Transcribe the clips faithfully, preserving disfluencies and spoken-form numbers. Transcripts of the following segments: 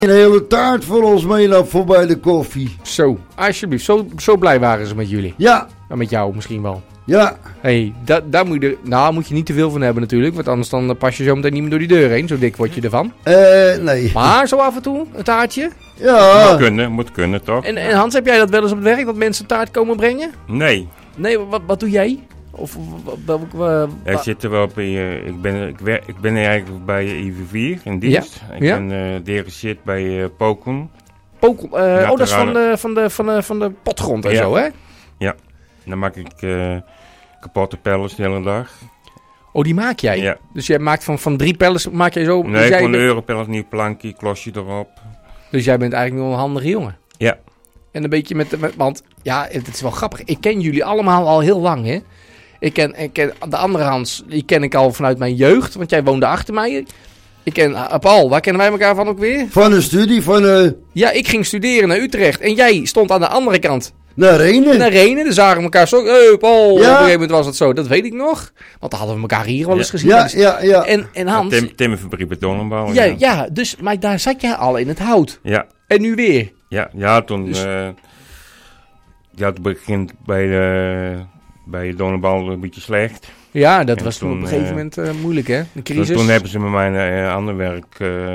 Een hele taart voor ons mee naar voorbij de koffie. Zo, alsjeblieft. Zo, zo blij waren ze met jullie. Ja. En met jou misschien wel. Ja. Hé, hey, daar moet je er, nou, moet je niet te veel van hebben natuurlijk. Want anders dan pas je zo meteen niet meer door die deur heen. Zo dik word je ervan. Eh, nee. Maar zo af en toe, een taartje. Ja. Moet kunnen, moet kunnen toch? En, en Hans, heb jij dat wel eens op het werk? Dat mensen taart komen brengen? Nee. Nee, wat, wat doe jij? Of welk... Uh, Ik zit er wel bij, uh, ik, ben, ik, wer, ik ben eigenlijk bij I V vier in dienst. Ja? Ik ja? ben uh, dirigeerd bij uh, Pokon. Pokon, uh, oh dat is van de, van de, van de, van de potgrond en ja. zo, hè? Ja, dan maak ik uh, kapotte pellets de hele dag. Oh, die maak jij? Ja. Dus jij maakt van, van drie pellets, maak jij zo... Nee, dus gewoon de een europellet, nieuw plankje, klosje erop. Dus jij bent eigenlijk wel een handige jongen? Ja. En een beetje met, met... Want, ja, het is wel grappig. Ik ken jullie allemaal al heel lang, hè? Ik ken, ik ken de andere Hans, die ken ik al vanuit mijn jeugd, want jij woonde achter mij. Ik ken uh, Paul, waar kennen wij elkaar van ook weer? Van een studie, van een... Uh... Ja, ik ging studeren naar Utrecht en jij stond aan de andere kant. Naar Renen? Naar Renen, dan zagen we elkaar zo. Hé hey, Paul, ja. Op een gegeven moment was het zo, dat weet ik nog. Want dan hadden we elkaar hier wel eens ja. gezien. Ja, ja, ja. En, en Hans... Tim, Timmerfabriek betonenbouw. Ja, ja, ja, dus, maar daar zat jij al in het hout. Ja. En nu weer. Ja, ja toen... Dus... Uh, ja, het begint bij de... Bij de donenbal een beetje slecht. Ja, dat en was toen, toen op een gegeven uh, moment uh, moeilijk, hè? De crisis. Toen, toen hebben ze met mijn uh, ander werk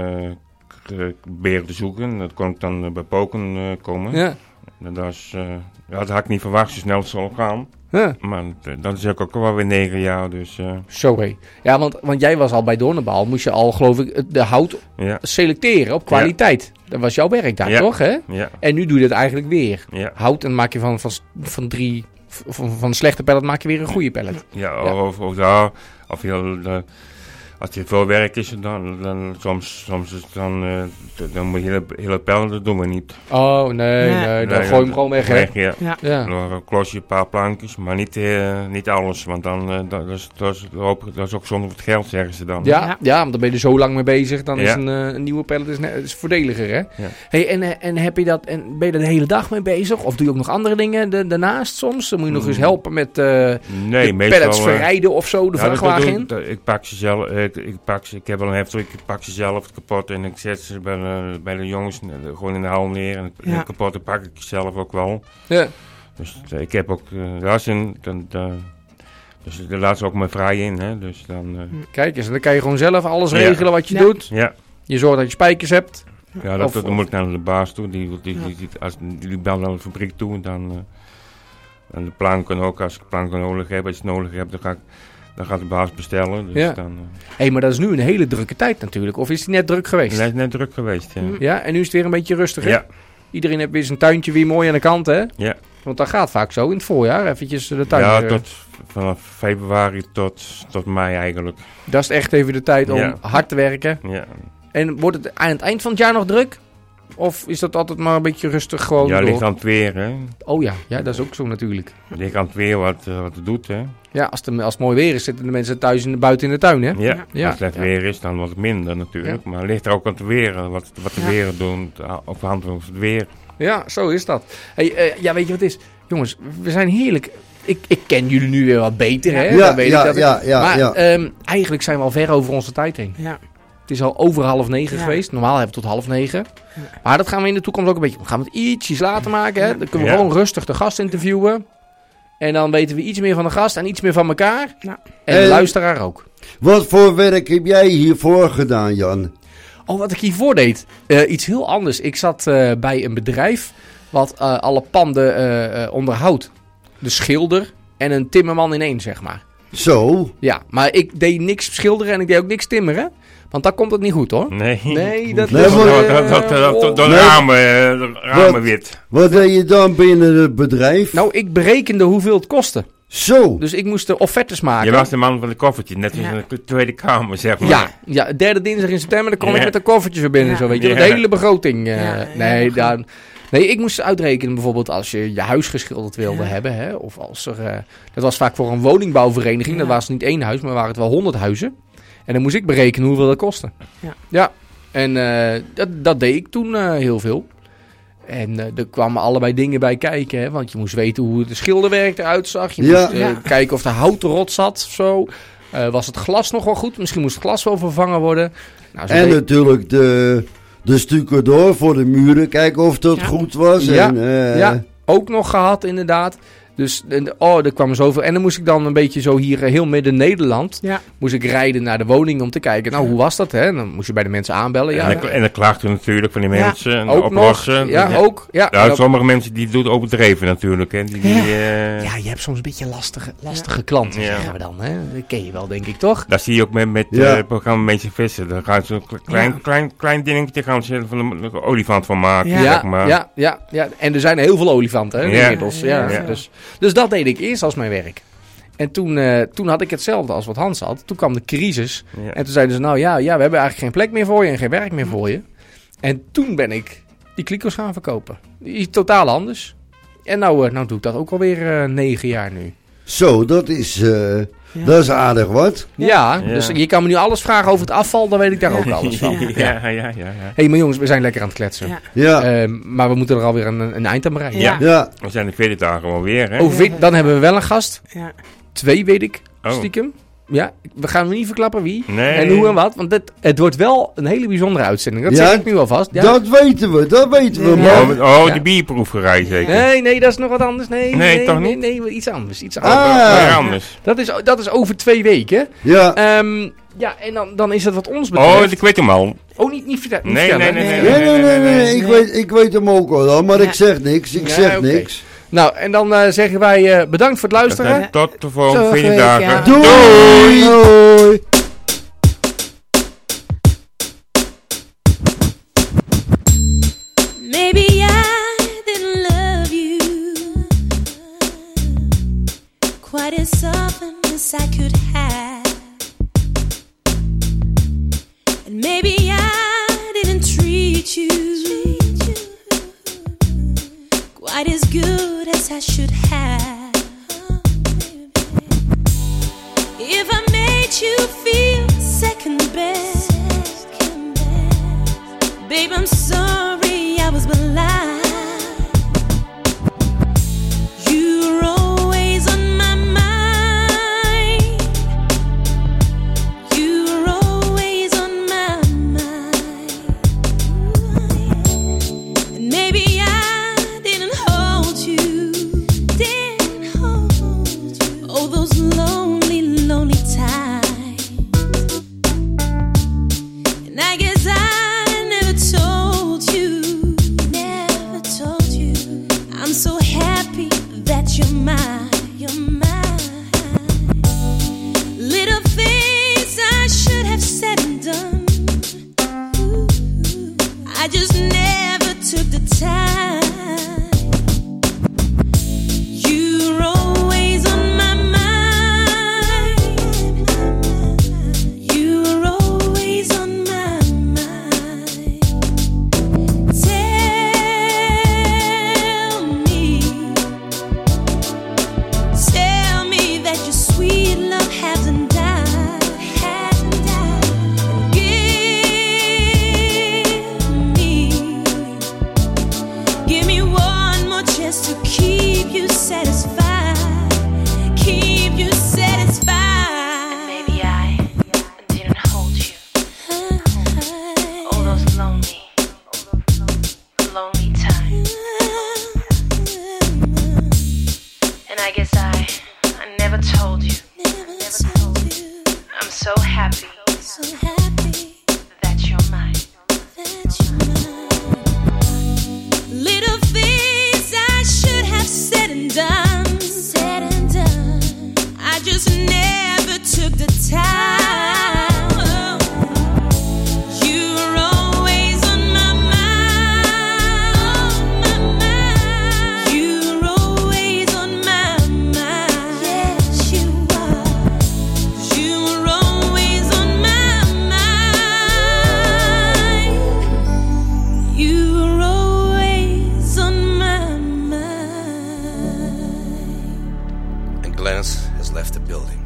uh, proberen te zoeken. Dat kon ik dan uh, bij Poken uh, komen. Ja. Dat, was, uh, ja, dat had ik niet verwacht, zo snel het zal gaan. Ja. Maar uh, dat is ook wel weer negen jaar, dus... Uh... Zo, hé. Ja, want, want jij was al bij Doornenbal. Moest je al, geloof ik, de hout ja. selecteren op kwaliteit. Ja. Dat was jouw werk daar, ja. toch, hè? Ja. En nu doe je dat eigenlijk weer. Ja. Hout en maak je van, van, van drie... Van, van een slechte pellet maak je weer een goede pellet. Ja, ja. Of, of, ja, of je, uh, als je veel werk is, dan, dan soms, soms is dan, uh, dan moet je hele, hele pellet, dat doen we niet. Oh, nee, nee, nee dan nee, gooi je hem gewoon weg, weg hè? Ja. Ja. Ja. Dan een klosje, een paar plankjes, maar niet, uh, niet alles, want dan, uh, dat, is, dat, is, dat is ook zonder het geld, zeggen ze dan. Ja, ja. ja, want dan ben je er zo lang mee bezig, dan ja. is een, uh, een nieuwe pellet is, is voordeliger, hè? Ja. Hey, en, en, heb je dat, en ben je er de hele dag mee bezig? Of doe je ook nog andere dingen de, daarnaast soms? Dan moet je nog eens helpen met uh, nee, de meestal, pellets verrijden of zo, de ja, vrachtwagen in? Dat, ik pak ze zelf, ik, ik, pak ze, ik heb wel een heftruck, ik pak ze zelf kapot en ik zet ze bij de, bij de jongens gewoon in de hal neer. En ja. kapotte pak ik zelf ook wel. Ja. Dus uh, ik heb ook, uh, daar zijn, dan, dan, dus daar laat ze ook maar vrij in, hè. Dus dan... Uh, Kijk eens, dan kan je gewoon zelf alles ja. regelen wat je ja. doet. Ja. Je zorgt dat je spijkers hebt. Ja, dat, of, dat, dan of, moet ik naar de baas toe. Die, die, die, die, als, die belt naar de fabriek toe. Dan, uh, en de planken ook, als ik planken nodig heb, als je het nodig hebt, dan ga ik... Dan gaat de baas bestellen. Dus ja. dan, uh... hey, maar dat is nu een hele drukke tijd natuurlijk. Of is het net druk geweest? Nee, het is net druk geweest, ja. Ja, en nu is het weer een beetje rustiger? Ja. Iedereen heeft weer zijn tuintje weer mooi aan de kant, hè? Ja. Want dat gaat vaak zo in het voorjaar, eventjes de tuin... Ja, tot, vanaf februari tot, tot mei eigenlijk. Dat is echt even de tijd om ja. hard te werken. Ja. En wordt het aan het eind van het jaar nog druk? Of is dat altijd maar een beetje rustig gewoon Ja, door? ligt aan het weer, hè. Oh ja, ja, dat is ook zo natuurlijk. Ligt aan het weer wat, uh, wat het doet, hè. Ja, als het, als het mooi weer is, zitten de mensen thuis in de, buiten in de tuin, hè? Ja, ja. als het slecht ja. weer is, dan wat minder natuurlijk. Ja. Maar het ligt er ook aan het weer, wat, wat de ja. weer doen, op de hand van het weer. Ja, zo is dat. Hey, uh, ja, weet je wat het is? Jongens, we zijn heerlijk... Ik, ik ken jullie nu weer wat beter, hè? Ja, weet ja, ik dat ja, ja. Maar ja. Um, eigenlijk zijn we al ver over onze tijd heen. Ja. Het is al over half negen ja. geweest. Normaal hebben we tot half negen. Ja. Maar dat gaan we in de toekomst ook een beetje... Gaan we het ietsjes later maken, hè? Dan kunnen we ja. gewoon rustig de gast interviewen. En dan weten we iets meer van de gast en iets meer van elkaar. Ja. En de uh, luisteraar ook. Wat voor werk heb jij hiervoor gedaan, Jan? Oh, wat ik hiervoor deed? Uh, iets heel anders. Ik zat uh, bij een bedrijf wat uh, alle panden uh, uh, onderhoudt. De schilder en een timmerman in één, zeg maar. Zo? Ja, maar ik deed niks schilderen en ik deed ook niks timmeren. Want dan komt het niet goed, hoor. Nee. Nee, dat nee, is... Maar, uh, dat dat, dat, dat, dat nee. ramen, uh, ramen wat, wit. Wat deed je dan binnen het bedrijf? Nou, ik berekende hoeveel het kostte. Zo. Dus ik moest de offertes maken. Je was de man van de koffertje, net als ja. in de Tweede Kamer, zeg maar. Ja, ja, derde dinsdag in september, dan kom ja. ik met de koffertjes weer binnen. Ja. Zo, weet je, ja. de hele begroting. Uh, ja. Nee, daar... Nee, ik moest uitrekenen bijvoorbeeld als je je huis geschilderd wilde ja. hebben. Hè, of als er... Uh, dat was vaak voor een woningbouwvereniging. Ja. Dat was niet één huis, maar waren het wel honderd huizen. En dan moest ik berekenen hoeveel dat kostte. Ja. Ja. En uh, dat, dat deed ik toen uh, heel veel. En uh, er kwamen allebei dingen bij kijken. Hè, want je moest weten hoe het schilderwerk eruit zag. Je ja. moest uh, Ja. kijken of de hout rot zat of zo. Uh, was het glas nog wel goed? Misschien moest het glas wel vervangen worden. Nou, en deed... natuurlijk de... de stucadoor voor de muren, kijken of dat Ja. goed was. Ja, En, uh, ja, ook nog gehad inderdaad. Dus oh, er kwam zoveel. En dan moest ik dan een beetje zo hier uh, heel midden Nederland. Ja. Moest ik rijden naar de woning om te kijken. Nou, Ja. hoe was dat? Hè? Dan moest je bij de mensen aanbellen. Ja, en, dan, en dan klaagt u natuurlijk van die Ja. mensen. En ook oplossen. nog. Ja, ja. ook. Ja, Ja, dat- sommige mensen die doen het overdreven natuurlijk. Hè. Die, die, Ja. eh, ja, je hebt soms een beetje lastige, lastige klanten, Ja. zeggen we dan. Hè? Dat ken je wel, denk ik, toch? Dat zie je ook met, met Ja. eh, het programma Mensen Vissen. Daar gaan ze een kle- klein, Ja. klein, klein dingetje gaan ze van een, een olifant van maken. Ja. Zeg Ja, maar. ja, ja, ja. En er zijn heel veel olifanten, hè, Ja. inmiddels. Ja, Ja. Dus, dus dat deed ik eerst als mijn werk. En toen, eh, toen had ik hetzelfde als wat Hans had. Toen kwam de crisis. Ja. En toen zeiden ze, nou ja, ja, we hebben eigenlijk geen plek meer voor je en geen werk meer voor je. En toen ben ik die klikers gaan verkopen. Iets totaal anders. En nou, eh, nou doe ik dat ook alweer uh, negen jaar nu. Zo, dat is, uh, Ja. dat is aardig wat. Ja, Ja. dus je kan me nu alles vragen over het afval, dan weet ik daar ook alles van. Ja. Ja, ja, ja, ja. Hé, hey, maar jongens, we zijn lekker aan het kletsen. Ja. Ja, Ehm, maar we moeten er alweer een, een eind aan bereiken. Ja. ja. We zijn de veertien dagen wel weer, hè? Over, dan hebben we wel een gast. Ja. Twee weet ik, Oh. stiekem. Ja, we gaan niet verklappen wie. Nee. En hoe en wat. Want het, het wordt wel een hele bijzondere uitzending. Dat Ja, zeg ik nu alvast. Ja. Dat weten we, dat weten we. Ja. Maar, Oh, met- oh Ja. die bierproeverij zeker. Nee, nee, dat is nog wat anders. Nee, Nee, nee toch nee, niet? Nee, nee, iets anders. Iets Oh, anders. Ah. weer anders. Dat, is, dat is over twee weken. ja. Ehm, ja, en dan, dan is het wat ons betreft. Oh, ik weet hem al. Oh, niet, niet, vertel, niet Nee, vertellen. nee, nee, Nee, nee, nee, nee, ik, nee. weet, ik weet hem ook al, maar Ja. ik zeg niks, ik Ja, zeg oké. niks. Nou, en dan uh, zeggen wij uh, bedankt voor het luisteren. Tot de volgende Zo, veertien week, dagen. ja. Doei! Doei! Maybe I didn't love you quite as often as I could have, and maybe I didn't treat you quite as good as I should have. If I made you feel second best, babe, I'm sorry I was blind. You're always on my mind. You're always on my mind. And maybe I didn't hold you, didn't hold you. Oh, those lonely, lonely times. And I guess I never told you, never told you. I'm so happy that you're mine, you're mine. Little things I should have said and done. Ooh, I just never took the time. You're always on my mind. You're always on my mind. Tell me, tell me that your sweet love hasn't died, hasn't died. And give me, give me one more chance to keep you satisfied, keep you satisfied. Maybe I didn't hold you. All those lonely, lonely times. And I guess I, I never told you. Never told you, I'm so happy so happy that you're mine. that you're mine. Little things I should have said and done, said and done. I just never took the time. You're always on my mind. You're always on my mind. Yes, you are. You're always on my mind. You're always on my mind. And Glennis has left the building.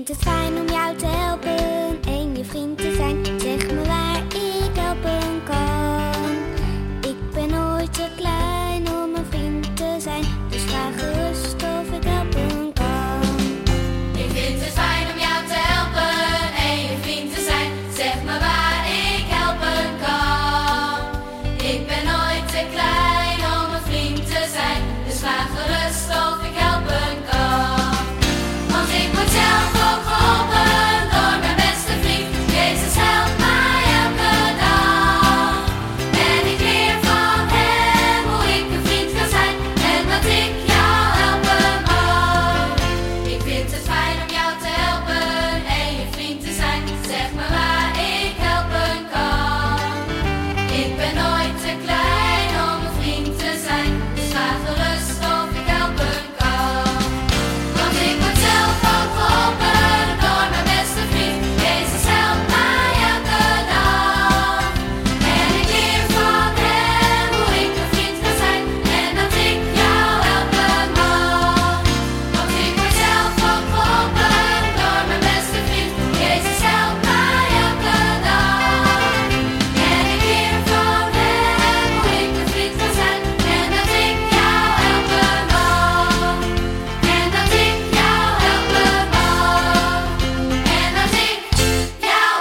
vind het fijn om jou te helpen en je vriend te zijn. Zeg me waar ik helpen kan. Ik ben nooit te klein om een vriend te zijn, dus vraag gerust of ik helpen kan. Ik vind het fijn om jou te helpen en je vriend te zijn. Zeg me waar ik helpen kan. Ik ben nooit te klein om een vriend te zijn, dus vraag gerust of ik helpen kan. Want ik word zelf ook geholpen door mijn beste vriend. Jezus helpt mij elke dag. En ik leer van hem hoe ik een vriend kan zijn en dat ik jou helpen mag. Ik vind het fijn om jou te helpen en je vriend te zijn. Zeg me waar ik helpen kan. Ik ben nooit te klein om een vriend te zijn, dus vraag gerust of ik helpen kan. Want ik word zelf ook geholpen door mijn beste vriend. Jezus helpt mij elke dag. En ik leer van hem hoe ik een vriend kan zijn en dat ik jou helpen mag. Want ik word zelf ook geholpen door mijn beste vriend. Jezus helpt mij elke dag. En ik leer van hem hoe ik een vriend kan zijn en dat ik jou helpen mag. En dat ik jou helpen mag. En dat ik jou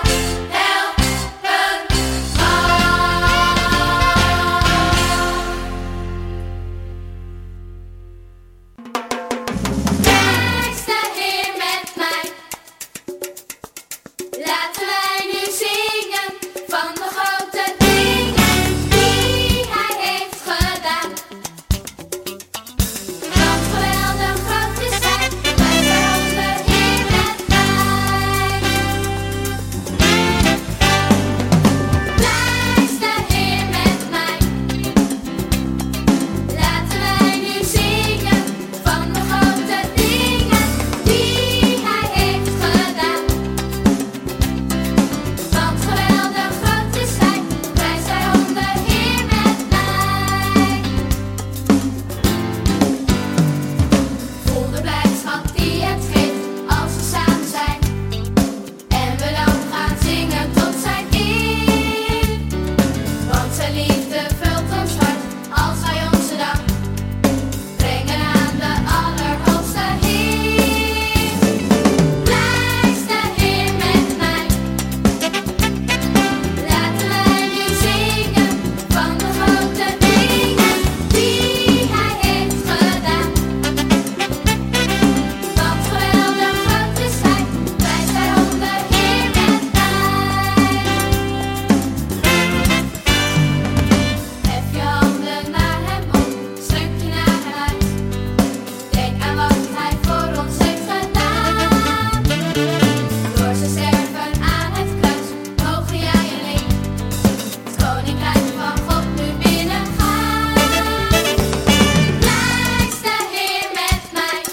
helpen mag. Prijs de Heer met mij. Laten wij nu zingen van de grote dingen die Hij heeft gedaan. Want geweldig groot is Hij, wij zijn de Heer met mij. Prijs de Heer met mij. Laten wij nu zingen van de grote dingen die Hij heeft gedaan. Want geweldig groot is Hij, wij zijn de Heer met mij. Voel de blijdschap die het geeft als we samen zijn. En we dan gaan zingen tot zijn eer. Want zijn liefde vult ons hart als wij onze dank brengen aan de Allerhoogste Heer. Prijs de Heer met mij. Laten wij nu zingen van de grote dingen die Hij heeft gedaan. Want geweldig groot is Hij, wij zijn de Heer met mij. Hef je handen naar Hem op, strek je naar Hem uit. Denk aan wat Hij voor ons heeft gedaan. Door zijn sterven aan het kruis mogen jij en ik het koninkrijk van God nu binnengaan. Prijs de Heer met mij.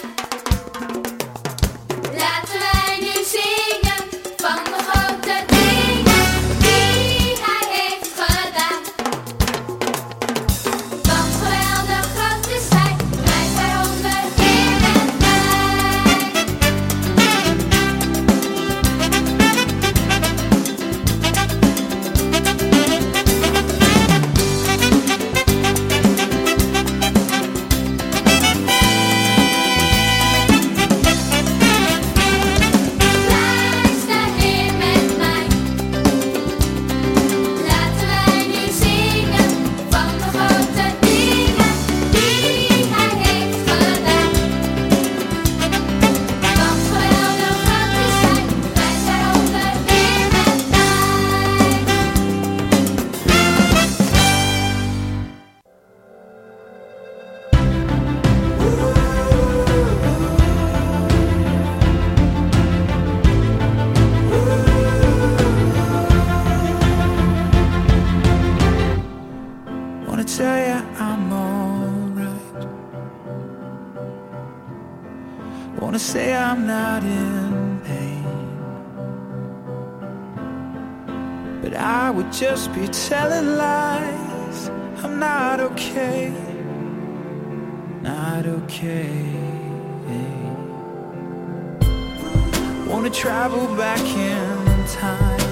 Laten wij nu zingen van de grote dingen die Hij heeft gedaan. Want geweldig groot is Hij, wij zijn de Heer met mij. Prijs de Heer met mij. Laten wij nu zingen van de grote dingen die Hij heeft gedaan. Want geweldig groot is Hij, wij zijn de Heer met Wanna tell you I'm alright. Wanna say I'm not in pain, but I would just be telling lies. I'm not okay, not okay. wanna travel back in time,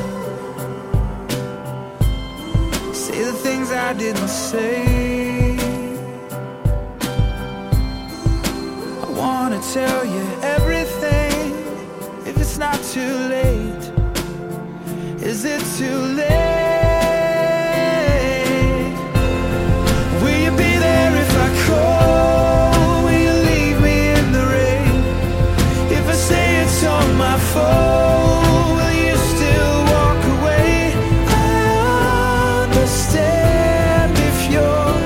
say the things I didn't say. I wanna tell you everything, if it's not too late. Is it too late? Will you be there if I call? Will you leave me in the rain? If I say it's on my phone, will you still walk away? I understand if you're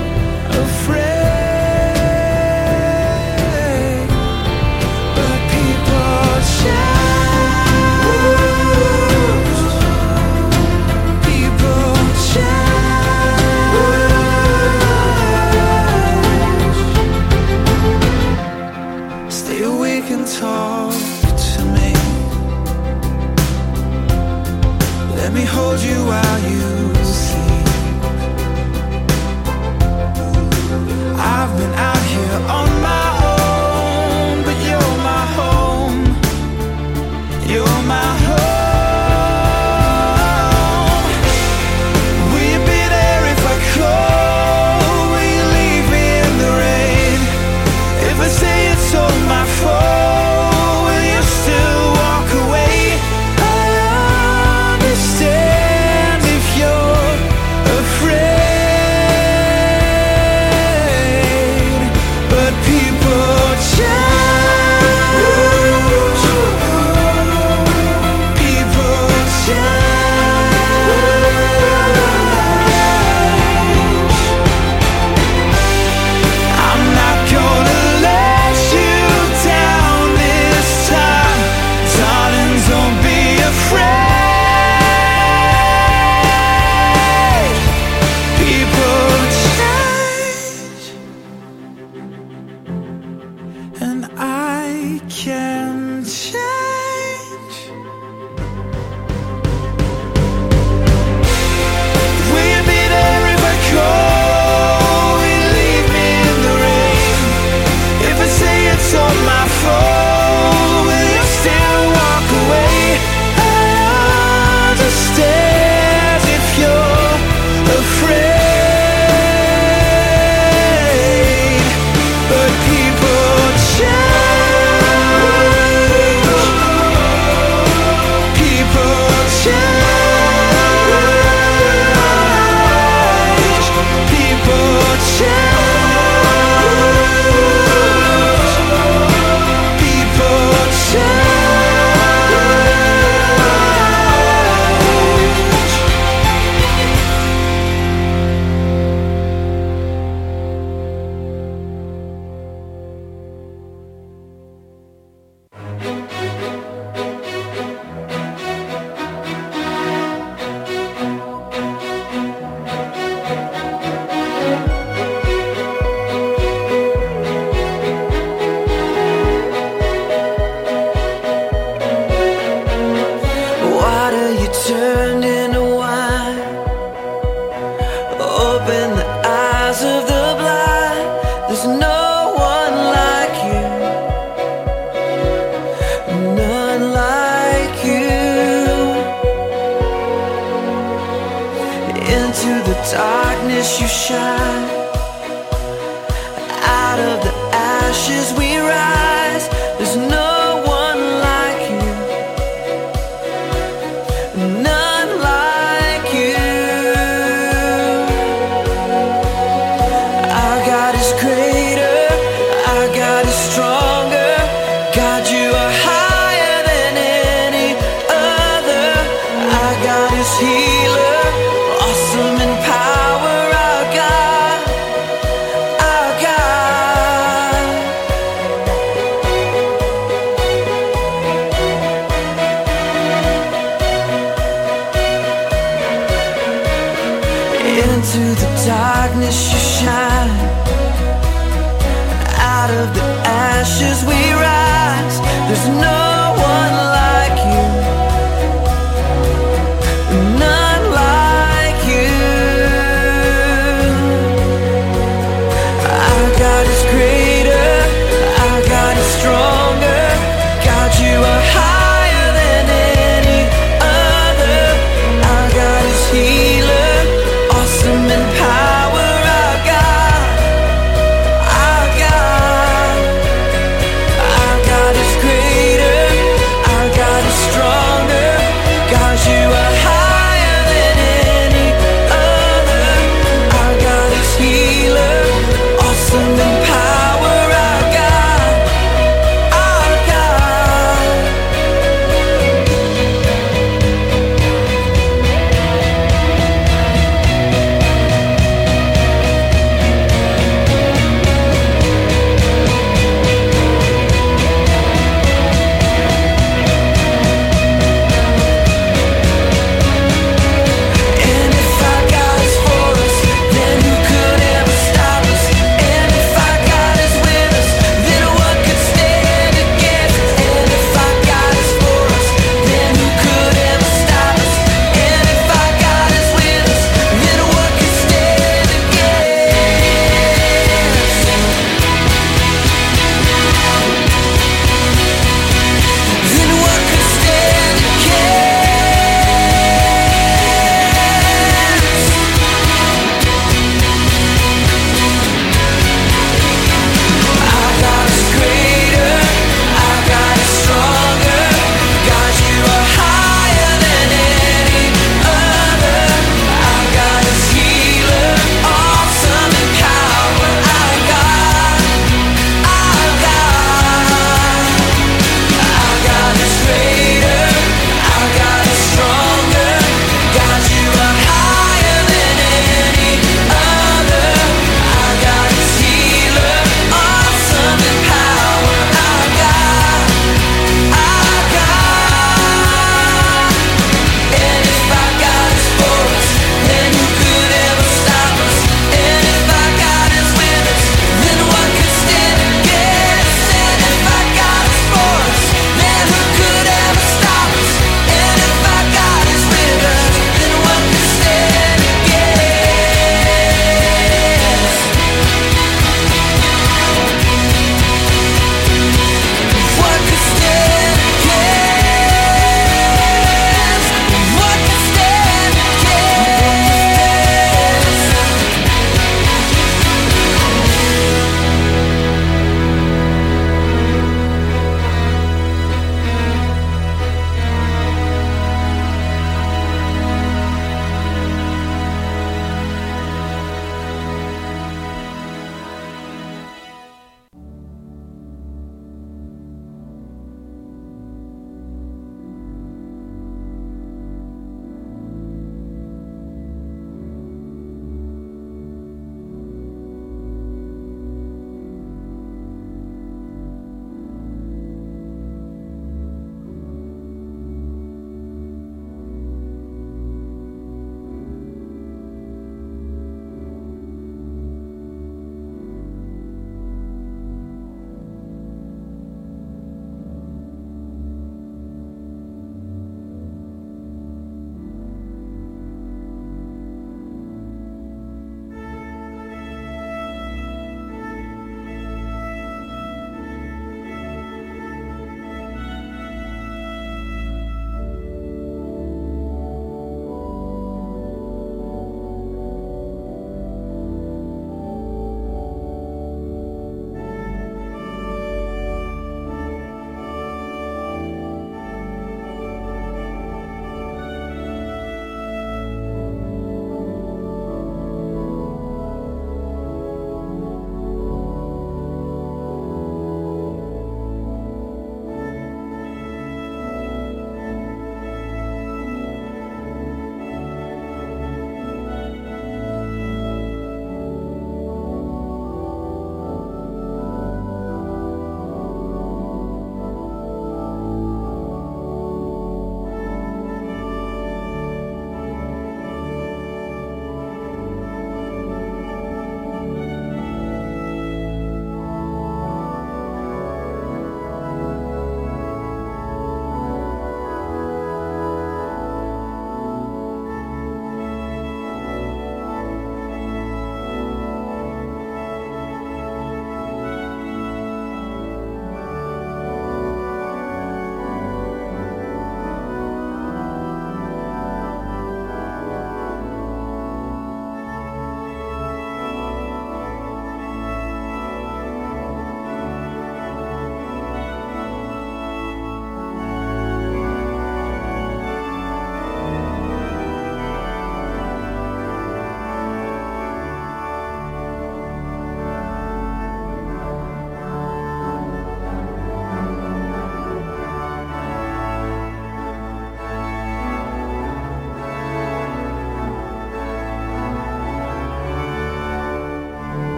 afraid, but people change. People change. Stay awake and talk to me. Let me hold you while you sleep. I've been out here on my own, but you're my home. You're my home. Will you be there if I call? Will you leave me in the rain? If I say it's on my phone, will you still walk away? I understand if you're afraid, but people change. People change. I'm not gonna let you down this time, darling, don't be afraid. People change, and I can change. Will you be there if I call? Will you leave me in the rain? If I say it's on my phone, will you still walk away? I understand if you're afraid, but people change. People change. People change. People water you turned into wine, open the eyes of the blind. There's no one like you, none like you. Into the darkness you shine, out of the ashes we rise. There's no one like you, none like you. Our God is greater, our God is stronger. God, you are higher than any other. Our God is healer, awesome in power. Our God, our God. Into the darkness you shine, out of the ashes we rise. There's no one like you, none like you. Our God is greater, our God is stronger. God, you are higher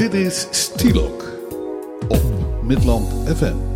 Dit is Stilok op Midland F M.